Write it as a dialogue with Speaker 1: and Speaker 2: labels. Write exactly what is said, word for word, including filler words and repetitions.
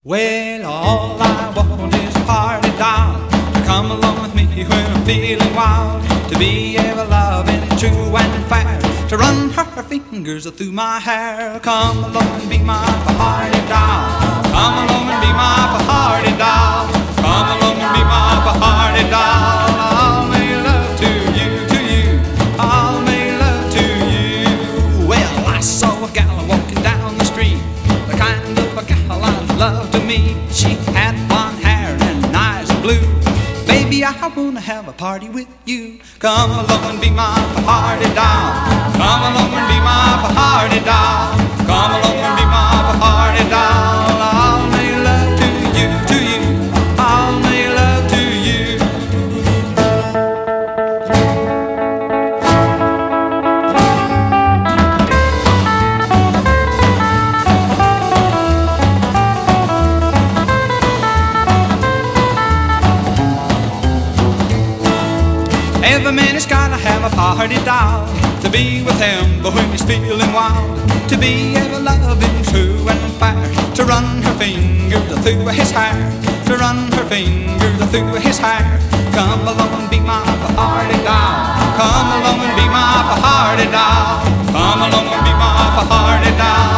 Speaker 1: Well, all I want is a party doll to come along with me when I'm feeling wild, to be ever loving, true and fair, to run her fingers through my hair. Come along and be my party doll. Come along and be my party doll. Come along and be my party doll. I'll make love to you, to you. I'll make love to you. Well, I saw a gal walking down the street, the kind of a gal I love to meet. She had blonde hair and eyes blue. Baby, I wanna have a party with you. Come along and be my party doll. Come along and be my party doll. Come along and be my party doll. I'll make love to you, to you. I'll make love to you. Every man has gotta have a party doll to be with him, but when he's feeling wild, to be ever loving, true and fair, to run her fingers through his hair, to run her fingers through his hair. Come along and be my party doll. Come along and be my party doll. Come along and be my party doll.